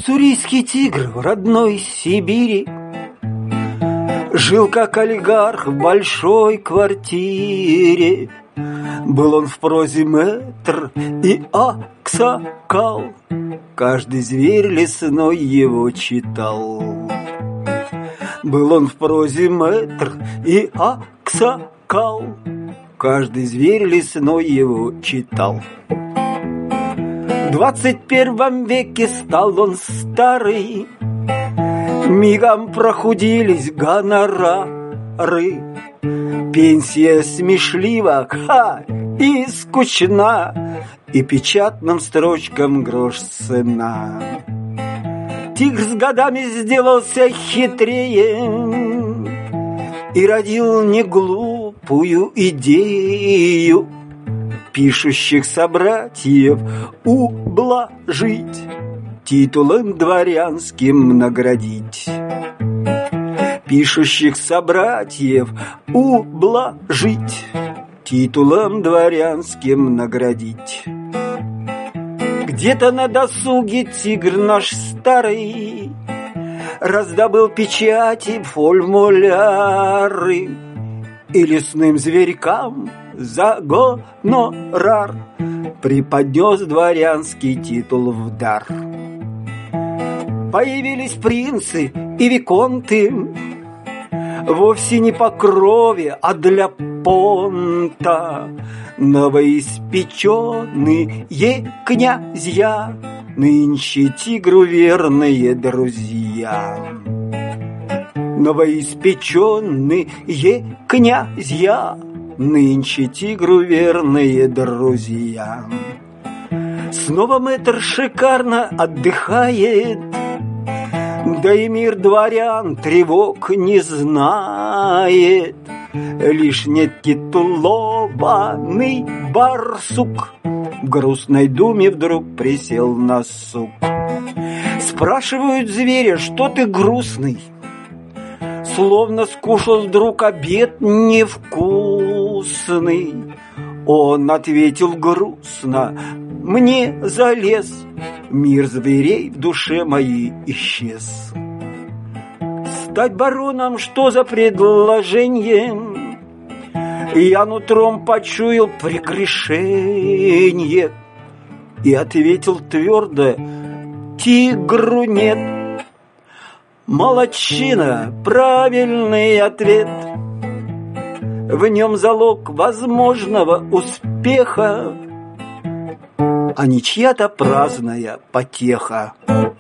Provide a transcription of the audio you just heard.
Уссурийский тигр в родной Сибири жил как олигарх в большой квартире. Был он в прозе мэтр и аксакал, каждый зверь лесной его читал. Был он в прозе мэтр и аксакал, каждый зверь лесной его читал. В 21 веке стал он старый, мигом прохудились гонорары. Пенсия смешлива, и скучна, и печатным строчкам грош цена. Тигр с годами сделался хитрее и родил неглупую идею пишущих собратьев ублажить, титулом дворянским наградить. Пишущих собратьев ублажить, титулом дворянским наградить. Где-то на досуге тигр наш старый раздобыл печати, формуляры и лесным зверькам за гонорар преподнес дворянский титул в дар. Появились принцы и виконты, вовсе не по крови, а понта. Новоиспеченные князья, нынче тигру верные друзья. Новоиспеченные князья, нынче тигру верные друзья. Снова мэтр шикарно отдыхает, да и мир дворян тревог не знает. Лишь нетитулованный барсук в грустной думе вдруг присел на сук. Спрашивают зверя: что ты грустный? Словно скушал вдруг обед невкусный. Он ответил грустно: мне за лес, мир зверей в душе моей исчез. Стать бароном, что за предложение? Я нутром почуял прегрешение и ответил твердо: тигру нет. Молодчина, правильный ответ. В нем залог возможного успеха, а не чья-то праздная потеха.